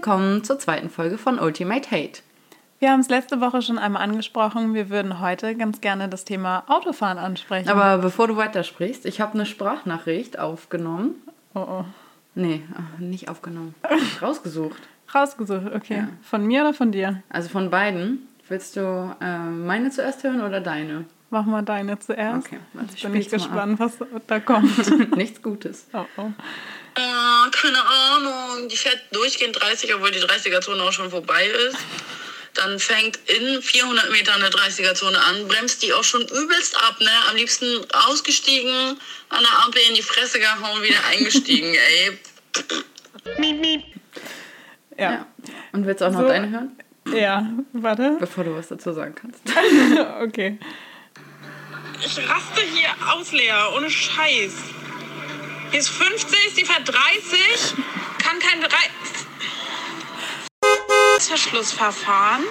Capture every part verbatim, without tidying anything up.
willkommen zur zweiten Folge von Ultimate Hate. Wir haben es letzte Woche schon einmal angesprochen. Wir würden heute ganz gerne das Thema Autofahren ansprechen. Aber bevor du weitersprichst, ich habe eine Sprachnachricht aufgenommen. Oh oh. Nee, nicht aufgenommen. Rausgesucht. Rausgesucht, okay. Ja. Von mir oder von dir? Also von beiden. Willst du äh, meine zuerst hören oder deine? Mach mal deine zuerst. Okay, warte, ich bin ich gespannt, was da kommt. Nichts Gutes. Oh oh. Oh, keine Ahnung. Die fährt durchgehend dreißig, obwohl die dreißiger-Zone auch schon vorbei ist. Dann fängt in vierhundert Metern eine dreißiger-Zone an, bremst die auch schon übelst ab, ne? Am liebsten ausgestiegen, an der Ampel in die Fresse gehauen, wieder eingestiegen, ey. Miep, miep. Ja. ja. Und willst du auch noch so, deine hören? Ja, warte. Bevor du was dazu sagen kannst. Okay. Ich raste hier aus, Lea, ohne Scheiß. Die ist fünfzig, die fährt dreißig, kann kein drei... Verschlussverfahren.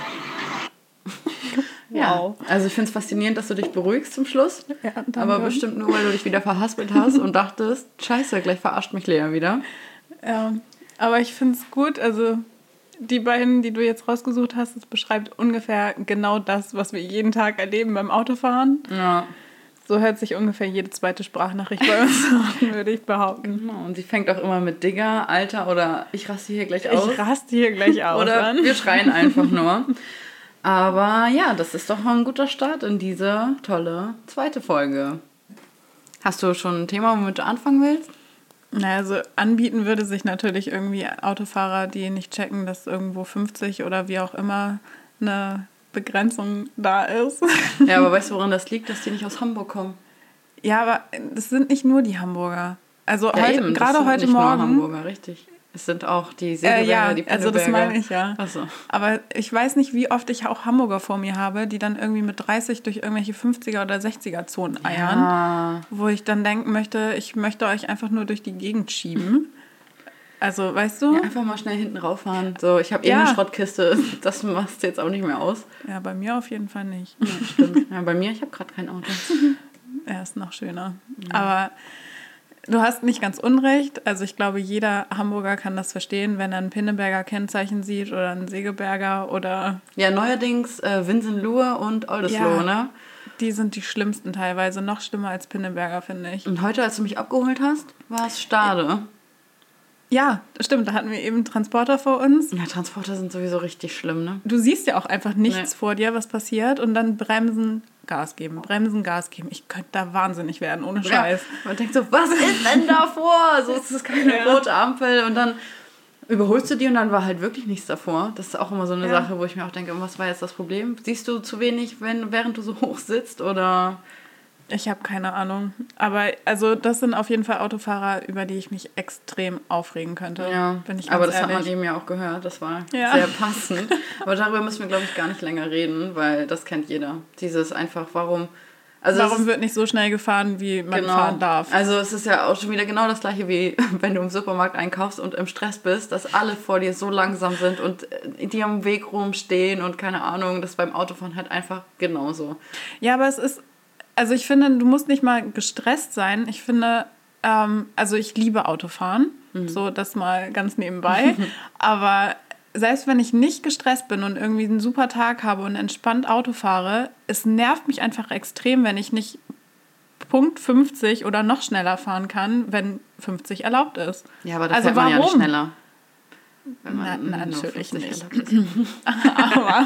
Ja, Wow. also ich finde es faszinierend, dass du dich beruhigst zum Schluss. Ja, danke. Aber bestimmt nur, weil du dich wieder verhaspelt hast und dachtest, scheiße, gleich verarscht mich Lea wieder. Ja, aber ich finde es gut, also die beiden, die du jetzt rausgesucht hast, das beschreibt ungefähr genau das, was wir jeden Tag erleben beim Autofahren. Ja. So hört sich ungefähr jede zweite Sprachnachricht bei uns an, würde ich behaupten. Genau, und sie fängt auch immer mit Digga, Alter oder ich raste hier gleich aus. Ich raste hier gleich aus. Oder an. wir schreien einfach nur. Aber ja, das ist doch ein guter Start in diese tolle zweite Folge. Hast du schon ein Thema, womit du anfangen willst? Naja, also anbieten würde sich natürlich irgendwie Autofahrer, die nicht checken, dass irgendwo fünfzig oder wie auch immer eine Begrenzung da ist. Ja, aber weißt du, woran das liegt, dass die nicht aus Hamburg kommen? Ja, aber das sind nicht nur die Hamburger. Also Ja, heute, eben, gerade das sind heute nicht Morgen. Nur Hamburger, richtig. Es sind auch die Segeberger, äh, ja, die also das meine ich, ja. Ach so. Aber ich weiß nicht, wie oft ich auch Hamburger vor mir habe, die dann irgendwie mit dreißig durch irgendwelche fünfziger- oder sechziger-Zonen eiern. Ja. Wo ich dann denken möchte, ich möchte euch einfach nur durch die Gegend schieben. Also, weißt du? Ja, einfach mal schnell hinten rauffahren. So, ich habe eh Ja. eine Schrottkiste, das machst du jetzt auch nicht mehr aus. Ja, bei mir auf jeden Fall nicht. Ja, stimmt. Ja, bei mir, ich habe gerade kein Auto. Er ist noch schöner. Mhm. Aber du hast nicht ganz unrecht. Also ich glaube, jeder Hamburger kann das verstehen, wenn er ein Pinneberger Kennzeichen sieht oder ein Segeberger oder... Ja, neuerdings äh, Winsenlohe und Oldesloe, Ja. ne? Die sind die schlimmsten teilweise. Noch schlimmer als Pinneberger, finde ich. Und heute, als du mich abgeholt hast, war es Stade. Ja, stimmt. Da hatten wir eben Transporter vor uns. Ja, Transporter sind sowieso richtig schlimm, ne? Du siehst ja auch einfach nichts Nee. vor dir, was passiert. Und dann bremsen, Gas geben, bremsen, Gas geben. Ich könnte da wahnsinnig werden, ohne Scheiß. Ja, man denkt so, was ist denn davor? So, es ist keine Ja. rote Ampel. Und dann überholst du die und dann war halt wirklich nichts davor. Das ist auch immer so eine Ja. Sache, wo ich mir auch denke, was war jetzt das Problem? Siehst du zu wenig, wenn, während du so hoch sitzt? Oder... Ich habe keine Ahnung. Aber also das sind auf jeden Fall Autofahrer, über die ich mich extrem aufregen könnte. Ja, bin ich ganz aber das ehrlich. hat man eben ja auch gehört. Das war Ja. sehr passend. Aber darüber müssen wir, glaube ich, gar nicht länger reden, weil das kennt jeder. Dieses einfach, warum... Also es Warum ist, wird nicht so schnell gefahren, wie man genau. fahren darf? Also es ist ja auch schon wieder genau das Gleiche, wie wenn du im Supermarkt einkaufst und im Stress bist, dass alle vor dir so langsam sind und die am Weg rumstehen und keine Ahnung. Das ist beim Autofahren halt einfach genauso. Ja, aber es ist, also ich finde, du musst nicht mal gestresst sein. Ich finde, ähm, also ich liebe Autofahren, Mhm. so das mal ganz nebenbei. Aber selbst wenn ich nicht gestresst bin und irgendwie einen super Tag habe und entspannt Auto fahre, es nervt mich einfach extrem, wenn ich nicht Punkt fünfzig oder noch schneller fahren kann, wenn fünfzig erlaubt ist. Ja, aber das Also fährt man ja nicht warum? schneller. Wenn Na, man nur natürlich fünfzig nicht. erlaubt ist. Aber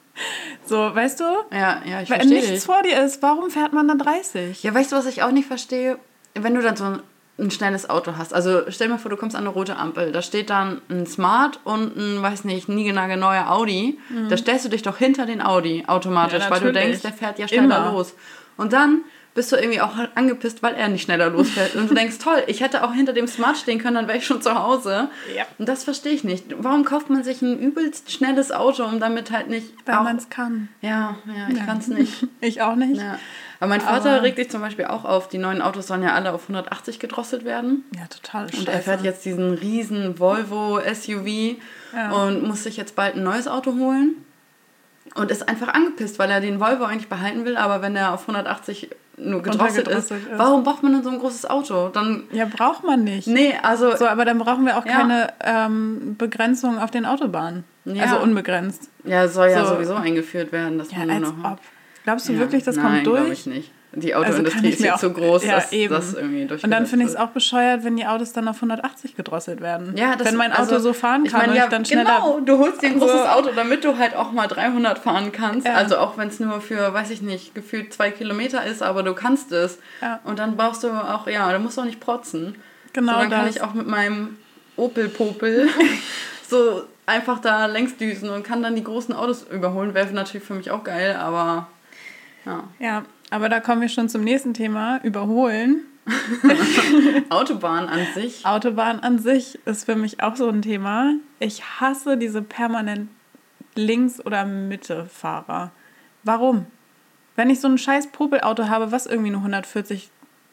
so, weißt du? Ja, ja, ich Wenn verstehe nichts dich. vor dir ist, warum fährt man dann dreißig? Ja, weißt du, was ich auch nicht verstehe? Wenn du dann so ein, ein schnelles Auto hast. Also stell dir mal vor, du kommst an eine rote Ampel. Da steht dann ein Smart und ein, weiß nicht, niegelnagelneuer Audi. Mhm. Da stellst du dich doch hinter den Audi automatisch, Ja, weil du natürlich. denkst, der fährt ja schneller Immer. los. Und dann bist du irgendwie auch angepisst, weil er nicht schneller losfährt. Und du denkst, toll, ich hätte auch hinter dem Smart stehen können, dann wäre ich schon zu Hause. Ja. Und das verstehe ich nicht. Warum kauft man sich ein übelst schnelles Auto, um damit halt nicht... Weil auch, man es kann. Ja, ja, ich Ja. kann es nicht. Ich auch nicht. Ja. Aber mein Vater Aber- regt sich zum Beispiel auch auf, die neuen Autos sollen ja alle auf hundertachtzig gedrosselt werden. Ja, total Und scheiße. er fährt jetzt diesen riesen Volvo S U V Ja. und muss sich jetzt bald ein neues Auto holen. Und ist einfach angepisst, weil er den Volvo eigentlich behalten will, aber wenn er auf hundertachtzig nur gedrosselt ist. ist. Warum braucht man denn so ein großes Auto? Dann, ja, braucht man nicht. Nee, also... So, aber dann brauchen wir auch ja. keine ähm, Begrenzung auf den Autobahnen. Ja. Also unbegrenzt. Ja, soll ja so. sowieso eingeführt werden. Dass ja, man als nur noch ob. Glaubst du ja. wirklich, das Nein, kommt durch? Nein, glaube ich nicht. Die Autoindustrie also ist ja zu groß, ja, dass eben. das irgendwie durchgesetzt Und dann finde ich es auch bescheuert, wenn die Autos dann auf hundertachtzig gedrosselt werden. Ja, das, wenn mein Auto also, so fahren kann ich mein, und ja, ich dann schneller... Genau, du holst dir ein großes Auto, damit du halt auch mal dreihundert fahren kannst. Ja. Also auch wenn es nur für, weiß ich nicht, gefühlt zwei Kilometer ist, aber du kannst es. Ja. Und dann brauchst du auch, ja, da musst du auch nicht protzen. Genau so, dann das. kann ich auch mit meinem Opel-Popel so einfach da längs düsen und kann dann die großen Autos überholen. Wäre natürlich für mich auch geil, aber ja. Ja, aber da kommen wir schon zum nächsten Thema, überholen. Autobahn an sich. Autobahn an sich ist für mich auch so ein Thema. Ich hasse diese permanent Links- oder Mitte-Fahrer. Warum? Wenn ich so ein scheiß Popelauto habe, was irgendwie nur hundertvierzig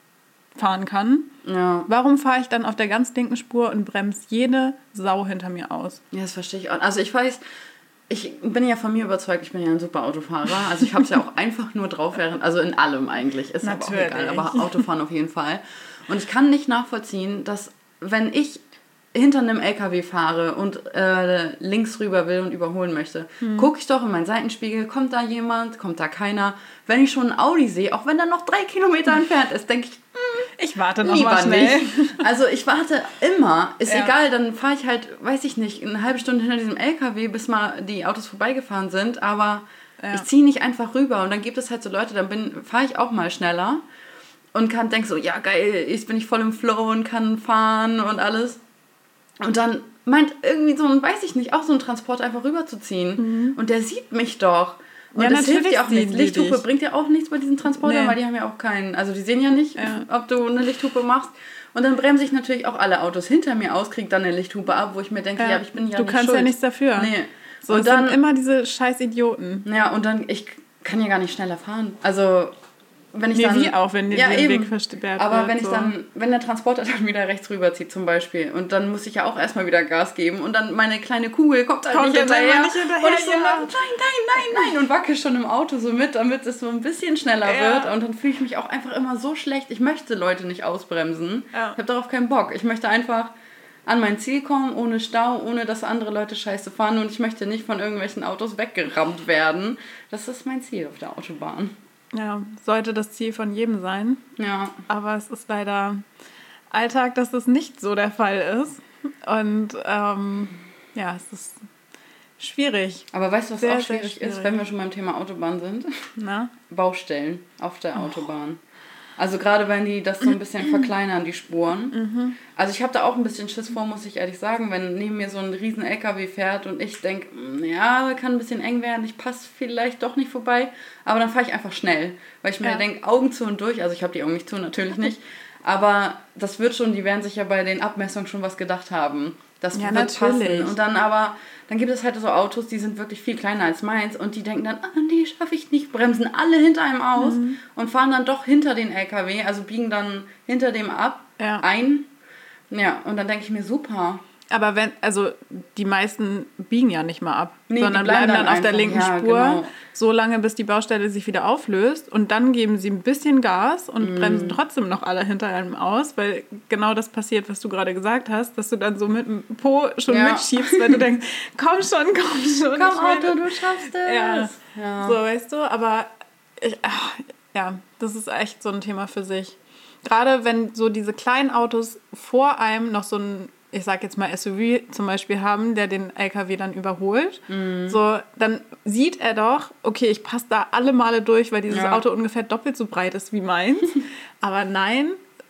fahren kann, ja. warum fahre ich dann auf der ganz linken Spur und bremse jede Sau hinter mir aus? Ja, das verstehe ich auch. Also ich weiß... Ich bin ja von mir überzeugt, ich bin ja ein super Autofahrer. Also ich habe es ja auch einfach nur drauf, während, also in allem eigentlich. Ist Natürlich. aber auch egal, aber Autofahren auf jeden Fall. Und ich kann nicht nachvollziehen, dass wenn ich hinter einem L K W fahre und äh, links rüber will und überholen möchte, hm. gucke ich doch in meinen Seitenspiegel, kommt da jemand, kommt da keiner. Wenn ich schon ein Audi sehe, auch wenn der noch drei Kilometer entfernt ist, denke ich, ich warte noch mal schnell. Nicht. Also ich warte immer. Ist ja. egal, dann fahre ich halt, weiß ich nicht, eine halbe Stunde hinter diesem L K W, bis mal die Autos vorbeigefahren sind. Aber ja. ich ziehe nicht einfach rüber. Und dann gibt es halt so Leute, dann fahre ich auch mal schneller und kann denke so, ja geil, jetzt bin ich voll im Flow und kann fahren und alles. Und dann meint irgendwie so ein, weiß ich nicht, auch so ein Transport einfach rüberzuziehen. Mhm. Und der sieht mich doch. Und ja, das hilft dir auch nichts. Lichthupe Lichthupe bringt ja auch nichts bei diesen Transportern, nee. weil die haben ja auch keinen, also die sehen ja nicht, ja. ob du eine Lichthupe machst. Und dann bremse ich natürlich auch alle Autos hinter mir aus, kriege dann eine Lichthupe ab, wo ich mir denke, ja, ja aber ich bin ja du nicht kannst schuld. Ja nichts dafür. Nee. So, und dann sind immer diese scheiß Idioten. Ja, und dann, ich kann ja gar nicht schneller fahren. Also... Wenn ich nee, dann, wie auch, wenn dir ja, der eben. Weg versperrt Aber wird, wenn ich so. dann, wenn der Transporter dann wieder rechts rüberzieht zum Beispiel und dann muss ich ja auch erstmal wieder Gas geben und dann meine kleine Kugel kommt halt kommt nicht hinterher, nicht hinterher und ich so, ja. nein, nein, nein, nein und wackel schon im Auto so mit, damit es so ein bisschen schneller ja. wird und dann fühle ich mich auch einfach immer so schlecht. Ich möchte Leute nicht ausbremsen. Ja. Ich habe darauf keinen Bock. Ich möchte einfach an mein Ziel kommen, ohne Stau, ohne dass andere Leute scheiße fahren und ich möchte nicht von irgendwelchen Autos weggerammt werden. Das ist mein Ziel auf der Autobahn. Ja, sollte das Ziel von jedem sein. Ja. Aber es ist leider Alltag, dass das nicht so der Fall ist. Und ähm, ja, es ist schwierig. Aber weißt du, was sehr, auch schwierig, schwierig ist, wenn wir schon beim Thema Autobahn sind? Na? Baustellen auf der oh. Autobahn. Also gerade wenn die das so ein bisschen verkleinern, die Spuren. Mhm. Also ich habe da auch ein bisschen Schiss vor, muss ich ehrlich sagen, wenn neben mir so ein riesen L K W fährt und ich denke, ja, kann ein bisschen eng werden, ich passe vielleicht doch nicht vorbei, aber dann fahre ich einfach schnell, weil ich mir ja. denke, Augen zu und durch, also ich habe die Augen nicht zu, natürlich nicht, aber das wird schon, die werden sich ja bei den Abmessungen schon was gedacht haben. Das ja, wird natürlich. passen. Und dann aber, dann gibt es halt so Autos, die sind wirklich viel kleiner als meins und die denken dann, ah nee, schaffe ich nicht, bremsen alle hinter einem aus mhm. und fahren dann doch hinter den L K W, also biegen dann hinter dem ab, ja. ein. Ja, und dann denke ich mir, super. Aber wenn, also die meisten biegen ja nicht mal ab, nee, sondern bleiben, bleiben dann, dann auf der linken ja, Spur, genau. so lange, bis die Baustelle sich wieder auflöst und dann geben sie ein bisschen Gas und mm. bremsen trotzdem noch alle hinter einem aus, weil genau das passiert, was du gerade gesagt hast, dass du dann so mit dem Po schon ja. mitschiebst, weil du denkst, komm schon, komm schon. Komm Auto, du schaffst es. Ja. ja. So, weißt du, aber ich, ach, ja, das ist echt so ein Thema für sich. Gerade wenn so diese kleinen Autos vor einem noch so ein, ich sag jetzt mal S U V zum Beispiel haben, der den L K W dann überholt, mm. so, dann sieht er doch, okay, ich passe da alle Male durch, weil dieses ja. Auto ungefähr doppelt so breit ist wie meins. Aber nein,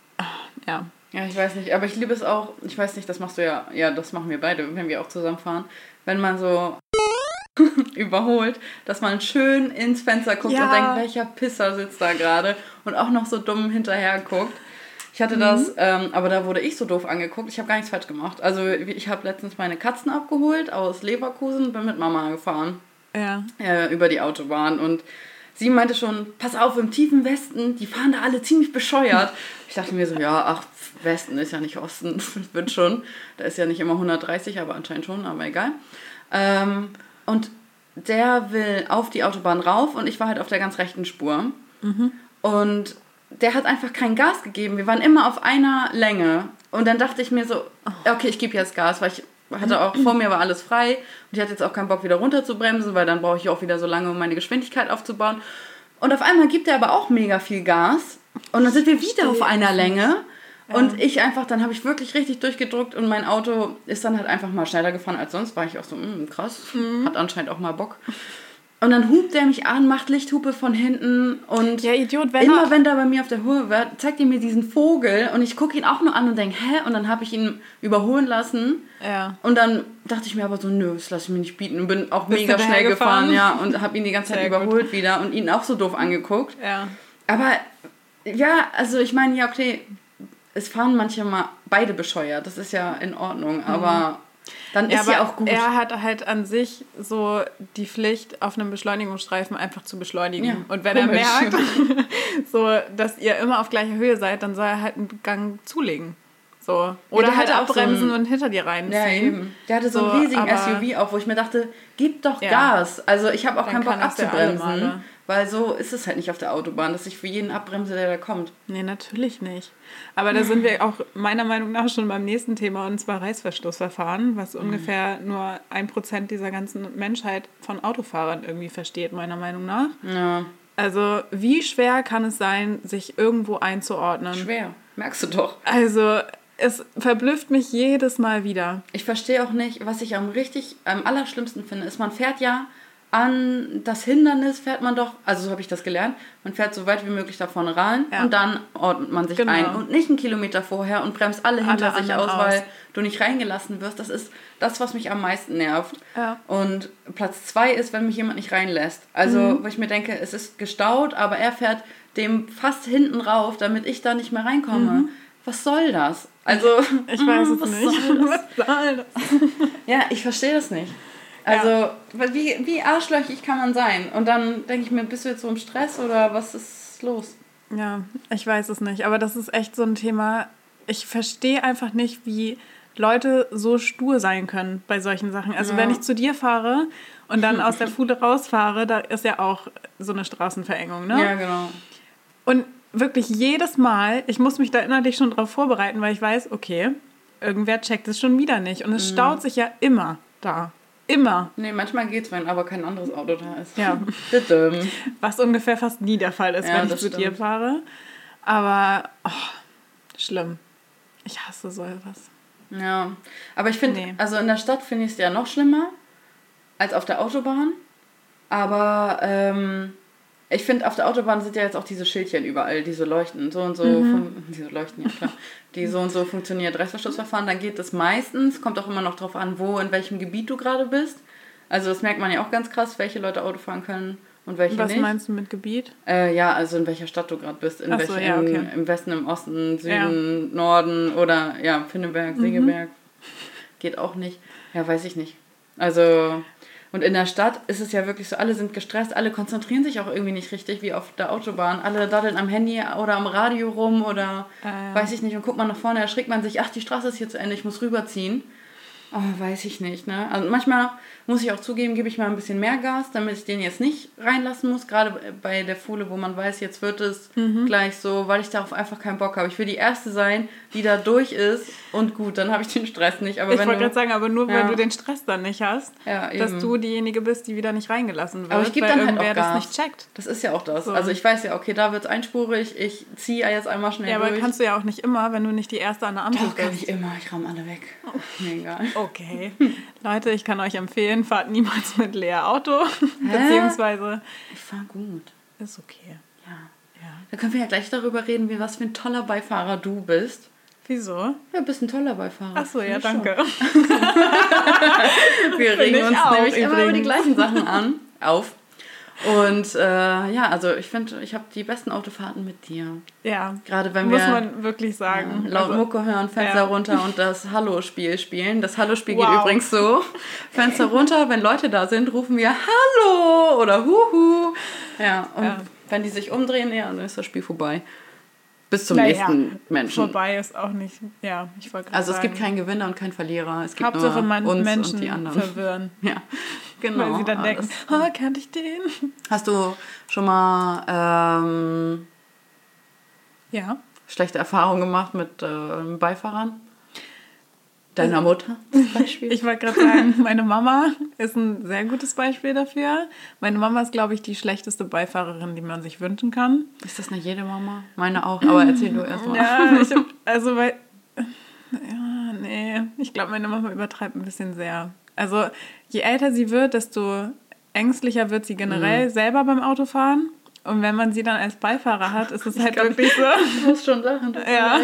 ja. Ja, ich weiß nicht, aber ich liebe es auch, ich weiß nicht, das machst du ja, ja, das machen wir beide, wenn wir auch zusammenfahren, wenn man so überholt, dass man schön ins Fenster guckt ja. und denkt, welcher Pisser sitzt da gerade und auch noch so dumm hinterher guckt. Ich hatte das, mhm. ähm, aber da wurde ich so doof angeguckt. Ich habe gar nichts falsch gemacht. Also ich habe letztens meine Katzen abgeholt aus Leverkusen und bin mit Mama gefahren. Ja. Äh, über die Autobahn. Und sie meinte schon, pass auf, im tiefen Westen, die fahren da alle ziemlich bescheuert. Ich dachte mir so, ja, ach, Westen ist ja nicht Osten, das wird schon. Da ist ja nicht immer hundertdreißig, aber anscheinend schon, aber egal. Ähm, und der will auf die Autobahn rauf und ich war halt auf der ganz rechten Spur. Mhm. Und der hat einfach kein Gas gegeben. Wir waren immer auf einer Länge. Und dann dachte ich mir so, okay, ich gebe jetzt Gas, weil ich hatte auch, vor mir war alles frei. Und ich hatte jetzt auch keinen Bock, wieder runter zu bremsen, weil dann brauche ich auch wieder so lange, um meine Geschwindigkeit aufzubauen. Und auf einmal gibt er aber auch mega viel Gas. Und dann sind wir wieder auf einer Länge. Ja. Und ich einfach, dann habe ich wirklich richtig durchgedrückt und mein Auto ist dann halt einfach mal schneller gefahren als sonst. War ich auch so, mh, krass, mhm. hat anscheinend auch mal Bock. Und dann hupt der mich an, macht Lichthupe von hinten und ja, Idiot, wenn immer wenn der bei mir auf der Höhe war, zeigt er mir diesen Vogel und ich gucke ihn auch nur an und denke, hä? Und dann habe ich ihn überholen lassen ja. und dann dachte ich mir aber so, nö, das lasse ich mir nicht bieten und bin auch Bist mega schnell gefahren, gefahren ja, und habe ihn die ganze Zeit Sehr überholt gut. wieder und ihn auch so doof angeguckt. Ja. Aber ja, also ich meine, ja, okay, es fahren manchmal beide bescheuert, das ist ja in Ordnung, mhm. aber dann ja, ist ja auch gut. Er hat halt an sich so die Pflicht, auf einem Beschleunigungsstreifen einfach zu beschleunigen. Ja, und wenn komisch. er merkt, so, dass ihr immer auf gleicher Höhe seid, dann soll er halt einen Gang zulegen. So. Oder ja, halt so abbremsen ein, und hinter dir reinziehen. Ja, eben. Der hatte so, so einen riesigen S U V auch, wo ich mir dachte, gib doch ja. Gas. Also ich habe auch dann keinen Bock abzubremsen. Weil so ist es halt nicht auf der Autobahn, dass ich für jeden abbremse, der da kommt. Nee, natürlich nicht. Aber da sind wir auch meiner Meinung nach schon beim nächsten Thema, und zwar Reißverschlussverfahren, was mhm. ungefähr nur ein Prozent dieser ganzen Menschheit von Autofahrern irgendwie versteht, meiner Meinung nach. Ja. Also wie schwer kann es sein, sich irgendwo einzuordnen? Schwer, merkst du doch. Also es verblüfft mich jedes Mal wieder. Ich verstehe auch nicht, was ich am richtig, am allerschlimmsten finde, ist, man fährt ja an das Hindernis, fährt man doch, also so habe ich das gelernt, man fährt so weit wie möglich da vorne rein ja. und dann ordnet man sich genau. ein und nicht einen Kilometer vorher und bremst alle hinter alle sich aus, aus, weil du nicht reingelassen wirst. Das ist das, was mich am meisten nervt. Ja. Und Platz zwei ist, wenn mich jemand nicht reinlässt. Also, mhm. wo ich mir denke, es ist gestaut, aber er fährt dem fast hinten rauf, damit ich da nicht mehr reinkomme. Mhm. Was soll das? Also, ich weiß es was nicht. Soll das? Was soll das? Ja, ich verstehe das nicht. Also, ja. wie, wie arschlöchig kann man sein? Und dann denke ich mir, bist du jetzt so im Stress oder was ist los? Ja, ich weiß es nicht. Aber das ist echt so ein Thema. Ich verstehe einfach nicht, wie Leute so stur sein können bei solchen Sachen. Also ja. wenn ich zu dir fahre und dann aus der Fuhle rausfahre, da ist ja auch so eine Straßenverengung, ne? Ja, genau. Und wirklich jedes Mal, ich muss mich da innerlich schon drauf vorbereiten, weil ich weiß, okay, irgendwer checkt es schon wieder nicht. Und es mhm. staut sich ja immer da. Immer. Nee, manchmal geht's, wenn aber kein anderes Auto da ist. Ja. Was ungefähr fast nie der Fall ist, ja, wenn ich zu dir fahre. Aber, oh, schlimm. Ich hasse so etwas. Ja, aber ich finde, Nee. also in der Stadt finde ich es ja noch schlimmer als auf der Autobahn. Aber ähm, ich finde, auf der Autobahn sind ja jetzt auch diese Schildchen überall, die so leuchten. So und so, Mhm. fun- die so leuchten, ja klar. Die so und so funktioniert. Reißverschlussverfahren, dann geht es meistens, kommt auch immer noch drauf an, wo, in welchem Gebiet du gerade bist. Also das merkt man ja auch ganz krass, welche Leute Auto fahren können und welche Was nicht. meinst du mit Gebiet? Äh, ja, also in welcher Stadt du gerade bist. In Ach so, welchen, ja, okay. im, Im Westen, im Osten, Süden, Norden oder ja, Pinneberg, Segeberg. Geht auch nicht. Ja, weiß ich nicht. Also, und in der Stadt ist es ja wirklich so, alle sind gestresst, alle konzentrieren sich auch irgendwie nicht richtig, wie auf der Autobahn. Alle daddeln am Handy oder am Radio rum oder Äh. weiß ich nicht. Und guckt man nach vorne, erschrickt man sich, ach, die Straße ist hier zu Ende, ich muss rüberziehen. Oh, weiß ich nicht, ne? Also manchmal muss ich auch zugeben, gebe ich mal ein bisschen mehr Gas, damit ich den jetzt nicht reinlassen muss. Gerade bei der Fuhle, wo man weiß, jetzt wird es Mhm. gleich so, weil ich darauf einfach keinen Bock habe. Ich will die Erste sein, die da durch ist und gut, dann habe ich den Stress nicht. Aber Ich wenn wollte du, gerade sagen, aber nur, Ja. weil du den Stress dann nicht hast, ja, dass eben. du diejenige bist, die wieder nicht reingelassen wird, Aber ich gebe weil dann halt irgendwer auch das Gas. nicht checkt. Das ist ja auch das. So. Also ich weiß ja, okay, da wird es einspurig, ich ziehe jetzt einmal schnell Ja, aber durch. kannst du ja auch nicht immer, wenn du nicht die Erste an der Ampel Doch, kann bist. ich immer, ich ramme alle weg. Mir egal. Okay. Leute, ich kann euch empfehlen, fahrt niemals mit Lea Auto. Beziehungsweise Ich fahre gut. ist okay. Ja. Ja. Da können wir ja gleich darüber reden, wie was für ein toller Beifahrer du bist. Wieso? Ja, du bist ein toller Beifahrer. Ach so, ja, Finde ich danke. schon. Wir regen ich uns auch, nämlich immer über die übrigens. gleichen Sachen an. Auf. Und äh, ja, also ich finde, ich habe die besten Autofahrten mit dir. Ja, Gerade wenn muss wir man wirklich sagen. ja, laut Also, Mucke hören, Fenster ja. runter und das Hallo-Spiel spielen. Das Hallo-Spiel Wow. geht übrigens so. Fenster runter, wenn Leute da sind, rufen wir Hallo oder Huhu. Ja, und Ja. wenn die sich umdrehen, ja, dann ist das Spiel vorbei. Bis zum Naja, nächsten Menschen. vorbei ist auch nicht, ja, ich wollte gerade Also es sagen. gibt keinen Gewinner und keinen Verlierer. Es gibt Hauptsache nur man uns Menschen und die anderen. verwirren. Ja, genau. Weil sie dann Ah, denken, das- oh, kannte ich den? Hast du schon mal ähm, Ja. Schlechte Erfahrungen gemacht mit äh, Beifahrern? Deiner Mutter zum Beispiel? Ich wollte gerade sagen, meine Mama ist ein sehr gutes Beispiel dafür. Meine Mama ist, glaube ich, die schlechteste Beifahrerin, die man sich wünschen kann. Ist das nicht jede Mama? Meine auch, aber erzähl du erst mal. Ja, ich hab, also weil... Ja, nee, ich glaube, meine Mama übertreibt ein bisschen sehr. Also je älter sie wird, desto ängstlicher wird sie generell mhm. selber beim Autofahren. Und wenn man sie dann als Beifahrer hat, ist es halt wirklich so... Ich muss schon lachen. Ja.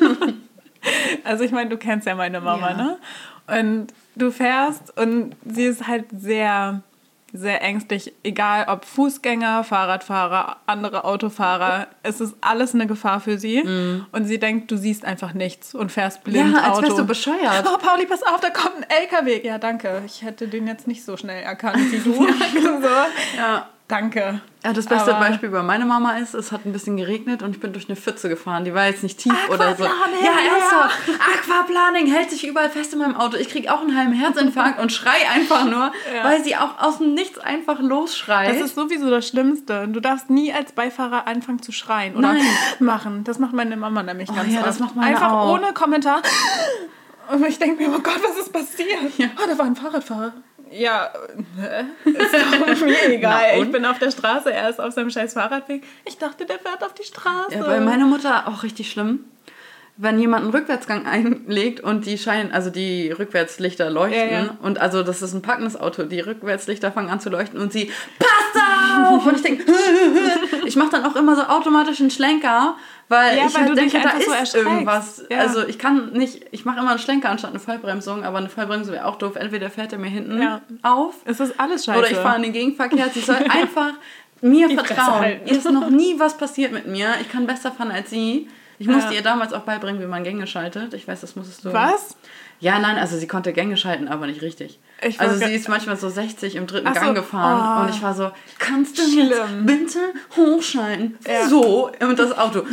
Also ich meine, du kennst ja meine Mama, ja. ne? Und du fährst und sie ist halt sehr, sehr ängstlich. Egal ob Fußgänger, Fahrradfahrer, andere Autofahrer. Es ist alles eine Gefahr für sie. Mm. Und sie denkt, du siehst einfach nichts und fährst blind ja, als Auto. wärst du bescheuert. Oh, Pauli, pass auf, da kommt ein L K W. Ja, danke. Ich hätte den jetzt nicht so schnell erkannt wie du. so. Ja. Danke. Ja, das beste Aber Beispiel bei meiner Mama ist, es hat ein bisschen geregnet und ich bin durch eine Pfütze gefahren. Die war jetzt nicht tief oder so. Aquaplaning, Ja, ernsthaft. Aquaplaning hält sich überall fest in meinem Auto. Ich kriege auch einen halben Herzinfarkt und schrei einfach nur, ja. weil sie auch aus dem Nichts einfach losschreit. Das ist sowieso das Schlimmste. Du darfst nie als Beifahrer anfangen zu schreien oder Nein. machen. Das macht meine Mama nämlich oh, ganz ja, oft. Das macht meine einfach auch. Ohne Kommentar. Und ich denke mir, oh Gott, was ist passiert? Ja. Oh, da war ein Fahrradfahrer. Ja, ist doch mir egal. Na, ich bin auf der Straße, er ist auf seinem scheiß Fahrradweg. Ich dachte, der fährt auf die Straße. Ja, bei meiner Mutter auch richtig schlimm. Wenn jemand einen Rückwärtsgang einlegt und die Scheinen, also die Rückwärtslichter leuchten ja, ja. und also das ist ein packendes Auto, die Rückwärtslichter fangen an zu leuchten und sie passt auf! Und ich denke, ich mache dann auch immer so automatisch einen Schlenker, weil ja, ich weil halt denke, da so ist irgendwas. Ja. Also ich kann nicht, ich mache immer einen Schlenker anstatt eine Vollbremsung, aber eine Vollbremsung wäre auch doof. Entweder fährt er mir hinten ja. auf. Es ist alles scheiße. Oder ich fahre in den Gegenverkehr. Sie soll einfach mir die vertrauen. Ihr ist noch nie was passiert mit mir. Ich kann besser fahren als sie. Ich musste ja. ihr damals auch beibringen, wie man Gänge schaltet. Ich weiß, das musstest du... Was? Ja, nein, also sie konnte Gänge schalten, aber nicht richtig. Ich also sie ist manchmal so sechzig im dritten Ach Gang so. gefahren Oh. und ich war so, kannst du Schlimm. jetzt bitte hochschalten? Ja. So, und das Auto.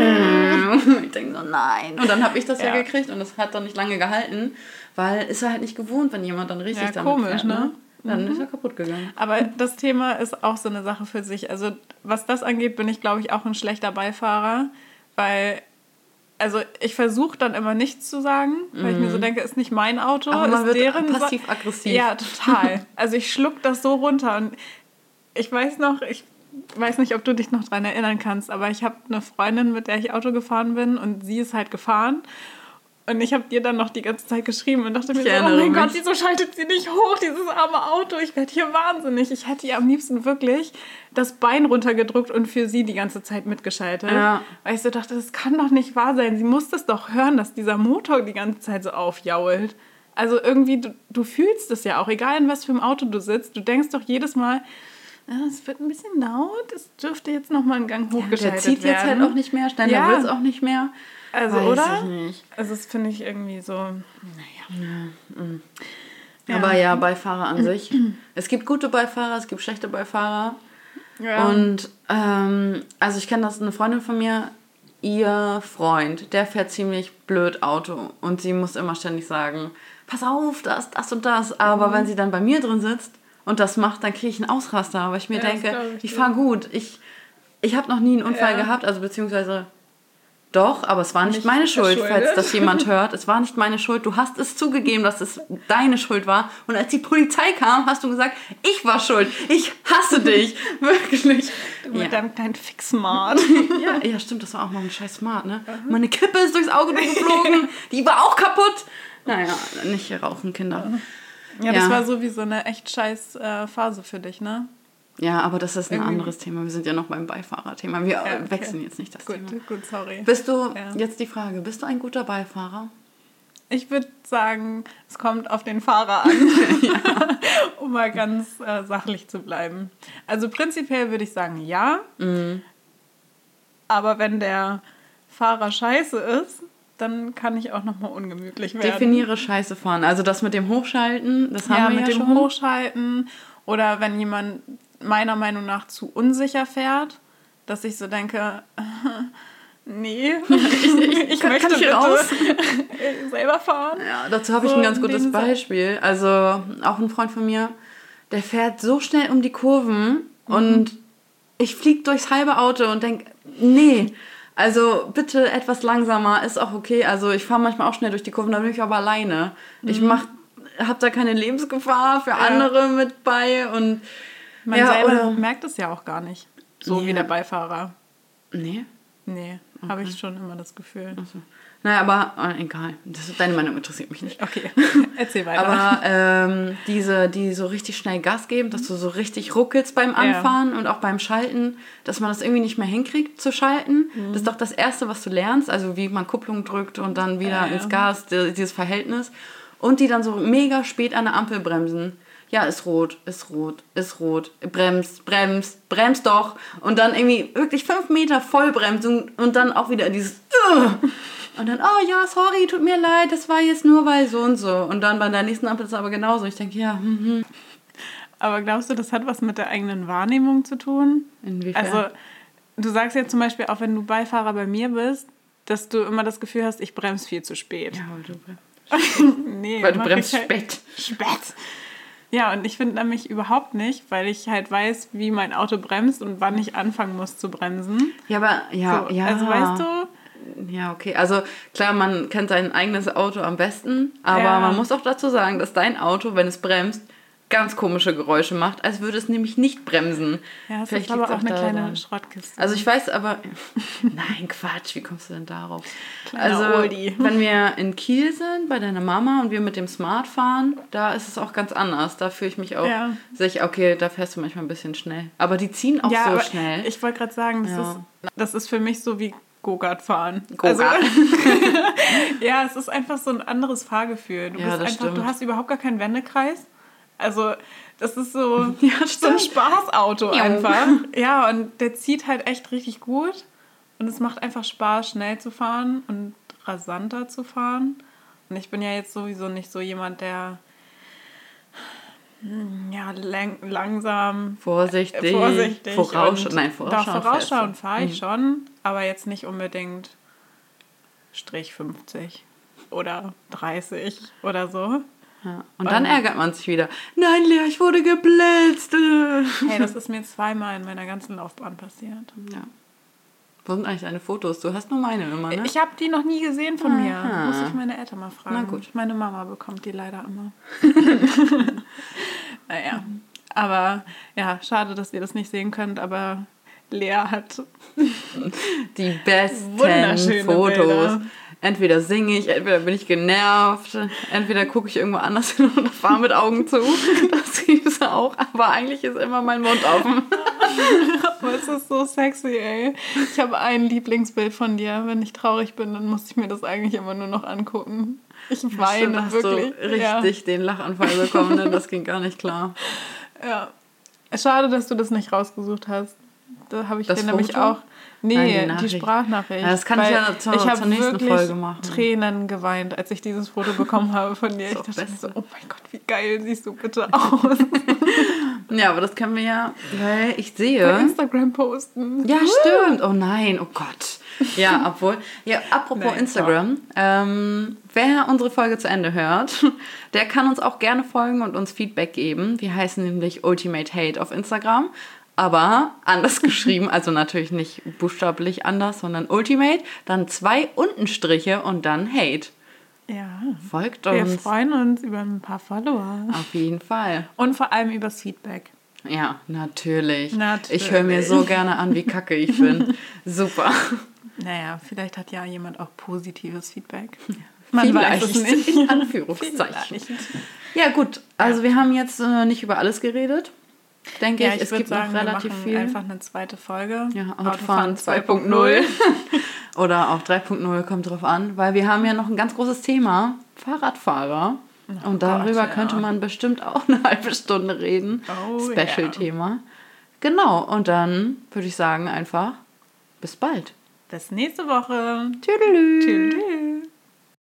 Ich denke so, nein. Und dann habe ich das ja. ja gekriegt und das hat dann nicht lange gehalten, weil ist er halt nicht gewohnt, wenn jemand dann richtig ja, damit komisch, fährt, ne? Dann mhm. ist er kaputt gegangen. Aber das Thema ist auch so eine Sache für sich. Also was das angeht, bin ich, glaube ich, auch ein schlechter Beifahrer, weil... Also ich versuche dann immer nichts zu sagen, weil ich mir so denke, ist nicht mein Auto, aber man ist wird deren passiv-aggressiv. Ja, total. Also ich schluck das so runter und ich weiß noch, ich weiß nicht, ob du dich noch dran erinnern kannst, aber ich habe eine Freundin, mit der ich Auto gefahren bin und sie ist halt gefahren. Und ich habe dir dann noch die ganze Zeit geschrieben und dachte mir so, oh mein Gott, wieso schaltet sie nicht hoch, dieses arme Auto? Ich werde hier wahnsinnig. Ich hätte ihr am liebsten wirklich das Bein runtergedrückt und für sie die ganze Zeit mitgeschaltet. Ja. Weil ich so dachte, das kann doch nicht wahr sein. Sie muss das doch hören, dass dieser Motor die ganze Zeit so aufjault. Also irgendwie, du, du fühlst es ja auch, egal in was für einem Auto du sitzt. Du denkst doch jedes Mal, es wird ein bisschen laut, es dürfte jetzt noch mal einen Gang hochgeschaltet werden. Ja, der zieht jetzt werden. halt auch nicht mehr, schneller ja. wird es auch nicht mehr. Also, Weiß oder? Ich nicht. Also, das finde ich irgendwie so, naja. Ja. Mhm. Ja. Aber ja, Beifahrer an sich. Es gibt gute Beifahrer, es gibt schlechte Beifahrer. Ja. Und, ähm, also ich kenne das, eine Freundin von mir, ihr Freund, der fährt ziemlich blöd Auto. Und sie muss immer ständig sagen, pass auf, das, das und das. Aber mhm. wenn sie dann bei mir drin sitzt und das macht, dann kriege ich einen Ausraster. Weil ich mir ja, denke, ich, ich fahre gut. Ich, ich habe noch nie einen Unfall ja. gehabt, also beziehungsweise... Doch, aber es war nicht, nicht meine Schuld, falls das jemand hört. Es war nicht meine Schuld. Du hast es zugegeben, dass es deine Schuld war. Und als die Polizei kam, hast du gesagt, ich war schuld. Ich hasse dich. Wirklich. Du mit ja. deinem kleinen Fix-Smart. ja, ja, stimmt. Das war auch noch ein scheiß Smart, ne? Mhm. Meine Kippe ist durchs Auge geflogen. Die war auch kaputt. Naja, nicht hier rauchen, Kinder. Ja, das ja. war so wie so eine echt scheiß äh, Phase für dich, ne? Ja, aber das ist ein Irgendwie. anderes Thema. Wir sind ja noch beim Beifahrerthema. Wir ja, okay. wechseln jetzt nicht das gut, Thema. Gut, sorry. Bist du, ja. jetzt die Frage, bist du ein guter Beifahrer? Ich würde sagen, es kommt auf den Fahrer an, ja. um mal ganz äh, sachlich zu bleiben. Also prinzipiell würde ich sagen, ja. Mhm. Aber wenn der Fahrer scheiße ist, dann kann ich auch nochmal ungemütlich werden. Definiere scheiße fahren. Also das mit dem Hochschalten, das haben ja, wir mit ja dem schon. Hochschalten oder wenn jemand meiner Meinung nach zu unsicher fährt, dass ich so denke, nee, ich, ich, ich kann, möchte kann ich raus? selber fahren. Ja, dazu habe so ich ein ganz gutes Beispiel. Also auch ein Freund von mir, der fährt so schnell um die Kurven mhm. und ich fliege durchs halbe Auto und denke, nee, Also bitte etwas langsamer, ist auch okay. Also ich fahre manchmal auch schnell durch die Kurven, da bin ich aber alleine. Mhm. Ich mach, hab da keine Lebensgefahr für ja. andere mit bei. Und man ja, selber oder, merkt es ja auch gar nicht. So nee. wie der Beifahrer. Nee? Nee, okay. Habe ich schon immer das Gefühl. Ach so. Naja, aber äh, egal. Das, deine Meinung interessiert mich nicht. Okay, erzähl weiter. Aber ähm, diese, die so richtig schnell Gas geben, dass du so richtig ruckelst beim Anfahren ja. und auch beim Schalten, dass man das irgendwie nicht mehr hinkriegt zu schalten. Mhm. Das ist doch das Erste, was du lernst. Also wie man Kupplung drückt und dann wieder ja, ja. ins Gas, dieses Verhältnis. Und die dann so mega spät an der Ampel bremsen. Ja, ist rot, ist rot, ist rot, bremst, bremst, bremst doch. Und dann irgendwie wirklich fünf Meter Vollbremsung und dann auch wieder dieses uh! Und dann, oh ja, sorry, tut mir leid, das war jetzt nur weil so und so. Und dann bei der nächsten Ampel ist es aber genauso. Ich denke, ja, hm, hm. Aber glaubst du, das hat was mit der eigenen Wahrnehmung zu tun? Inwiefern? Also, du sagst jetzt zum Beispiel, auch wenn du Beifahrer bei mir bist, dass du immer das Gefühl hast, ich bremse viel zu spät. Ja, weil du bremst. nee, weil du bremst halt spät. Spät. Ja, und ich finde nämlich überhaupt nicht, weil ich halt weiß, wie mein Auto bremst und wann ich anfangen muss zu bremsen. Ja, aber, ja, so, ja. Also, weißt du... Ja, okay. Also klar, man kennt sein eigenes Auto am besten, aber ja. man muss auch dazu sagen, dass dein Auto, wenn es bremst, ganz komische Geräusche macht, als würde es nämlich nicht bremsen. Ja, das Vielleicht ist aber auch, auch eine daran. kleine Schrottkiste. Also ich weiß aber... Nein, Quatsch, wie kommst du denn darauf? Kleiner also Oldie. Wenn wir in Kiel sind, bei deiner Mama und wir mit dem Smart fahren, da ist es auch ganz anders. Da fühle ich mich auch ja. sicher, okay, da fährst du manchmal ein bisschen schnell. Aber die ziehen auch ja, so aber schnell. Ich wollte gerade sagen, das, ja. ist, das ist für mich so wie Go-Kart fahren. Go-Kart. Also, ja, es ist einfach so ein anderes Fahrgefühl. Du, ja, bist einfach, stimmt. du hast überhaupt gar keinen Wendekreis. Also das ist so, ja, so ein Spaßauto ja. einfach. Ja, und der zieht halt echt richtig gut. Und es macht einfach Spaß, schnell zu fahren und rasanter zu fahren. Und ich bin ja jetzt sowieso nicht so jemand, der ja, lang, langsam, vorsichtig, äh, vorsichtig voraus, und nein, vorausschauen, vorausschauen fahre ich mhm. schon, aber jetzt nicht unbedingt Strich fünfzig oder dreißig oder so. Ja. Und dann und, ärgert man sich wieder. Nein, Lea, ich wurde geblitzt. Hey, das ist mir zweimal in meiner ganzen Laufbahn passiert. Ja. Wo sind eigentlich deine Fotos? Du hast nur meine immer, ne? Ich habe die noch nie gesehen von Aha. mir. Muss ich meine Eltern mal fragen. Na gut. Meine Mama bekommt die leider immer. Naja, aber ja, schade, dass ihr das nicht sehen könnt, aber Lea hat die besten wunderschöne Fotos. Bilder. Entweder singe ich, entweder bin ich genervt, entweder gucke ich irgendwo anders hin und fahre mit Augen zu. Das gibt es auch, aber eigentlich ist immer mein Mund offen. Aber es ist so sexy, ey. Ich habe ein Lieblingsbild von dir. Wenn ich traurig bin, dann muss ich mir das eigentlich immer nur noch angucken. Ich weine ja, stimmt, wirklich. Hast du richtig ja. den Lachanfall bekommen, ne? Das ging gar nicht klar. Ja. Schade, dass du das nicht rausgesucht hast. Da habe ich das dir nämlich Foto? auch... Nee, Nein, die, die Sprachnachricht. Ja, das kann ich ja zur, ich zur nächsten Folge machen. Ich habe Tränen geweint, als ich dieses Foto bekommen habe von dir. Ich dachte mir so, oh mein Gott, wie geil siehst du bitte aus. Ja, aber das können wir ja, weil ich sehe... Bei Instagram posten. Ja, stimmt. Oh nein, oh Gott. Ja, obwohl... Ja, apropos nein, Instagram. Ähm, wer unsere Folge zu Ende hört, der kann uns auch gerne folgen und uns Feedback geben. Wir heißen nämlich Ultimate Hate auf Instagram. Aber anders geschrieben, also natürlich nicht buchstablich anders, sondern Ultimate, dann zwei Untenstriche und dann Hate. Ja. Folgt uns. Wir freuen uns über ein paar Follower. Auf jeden Fall. Und vor allem übers Feedback. Ja, natürlich. natürlich. Ich höre mir so gerne an, wie kacke ich bin. Super. Naja, vielleicht hat ja jemand auch positives Feedback. Man vielleicht weiß es nicht. In Anführungszeichen. Ja gut, also wir haben jetzt äh, nicht über alles geredet. Denke ja, ich, ich es gibt sagen, noch relativ wir viel. Einfach eine zweite Folge. Ja, Autofahren zwei Punkt null. Oder auch drei Punkt null, kommt drauf an. Weil wir haben ja noch ein ganz großes Thema, Fahrradfahrer. Oh und darüber Gott, könnte ja. man bestimmt auch eine halbe Stunde reden. Oh, Special-Thema. Ja. Genau, und dann würde ich sagen einfach, bis bald. Bis nächste Woche. Tschüdelü. Tschüdelü.